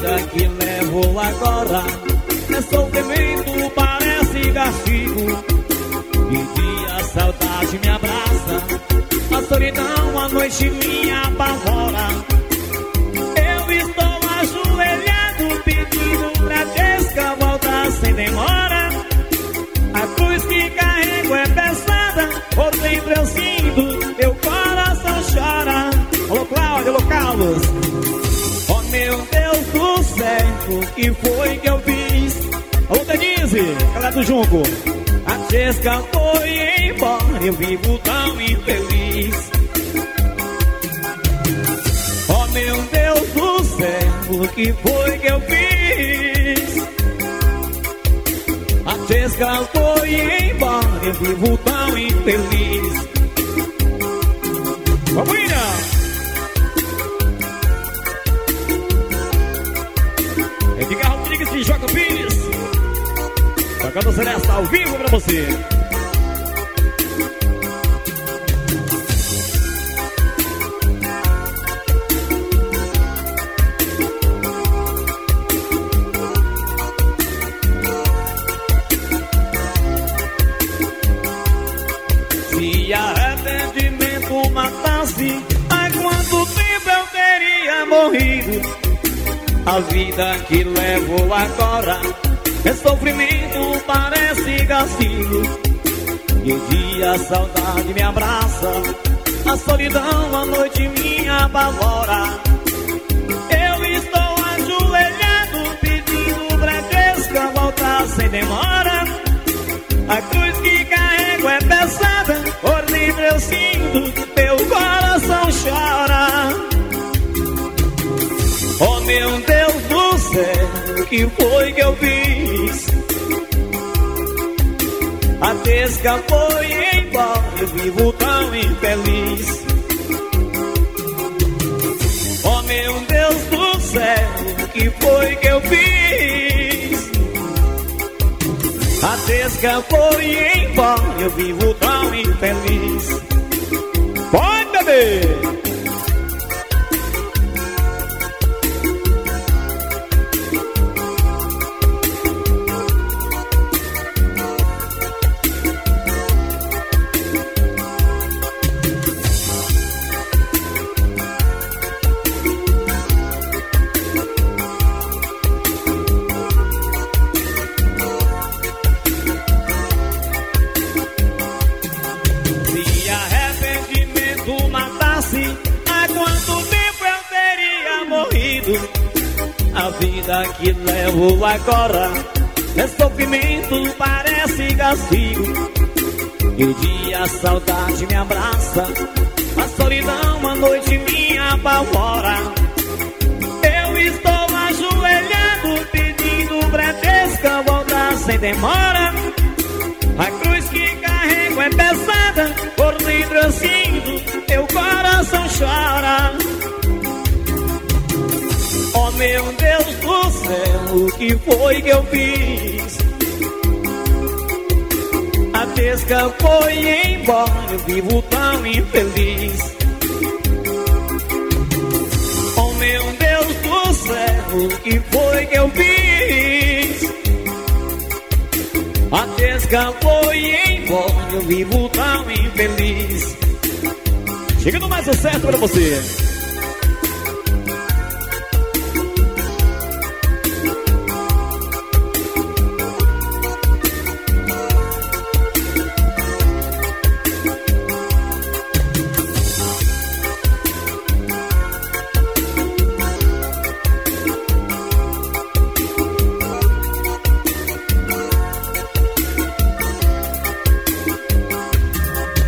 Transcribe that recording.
vida que levo agora é sofrimento, parece castigo. E dia a saudade me abraça, a solidão à noite me apavora. Eu estou ajoelhado pedindo pra Deus que eu voltar sem demora. A cruz que carrego é pesada, por dentro eu sinto, meu coração chora. Alô Cláudio, alô Carlos. Oh meu Deus do céu, o que foi que eu fiz? Alô Denise, galera do Junco. A Jéssica foi embora, eu vivo tão infeliz. Oh meu Deus do céu, o que foi que eu fiz? A Jéssica foi embora, eu vivo tão infeliz. Vamos, William! Edgar Rodrigues de Joca Pires, tocando Celeste ao vivo pra você. Se arrependimento matasse, há quanto tempo eu teria morrido? A vida que levo agora é sofrimento, parece castigo. E o dia a saudade me abraça, a solidão à noite me apavora. Eu estou ajoelhado pedindo pra Deus que eu voltar sem demora. A cruz que carrego é pesada, por dentro eu sinto, meu coração chora. Oh meu Deus do céu, o que foi que eu fiz? A Tesca foi embora, eu vivo tão infeliz. Oh meu Deus do céu, o que foi que eu fiz? A Tesca foi embora, eu vivo tão infeliz. Pode beber! A vida que levo agora é sofrimento, parece castigo. E o dia a saudade me abraça, a solidão à noite me apavora. Eu estou ajoelhado pedindo pra Deus que eu voltar sem demora. A cruz que carrego é pesada, por dentro eu sinto, meu coração chora. Oh meu Deus do céu, o que foi que eu fiz? A Tesca foi embora, eu vivo tão infeliz. Oh meu Deus do céu, o que foi que eu fiz? A Tesca foi embora, eu vivo tão infeliz. Chegando mais sucesso pra você.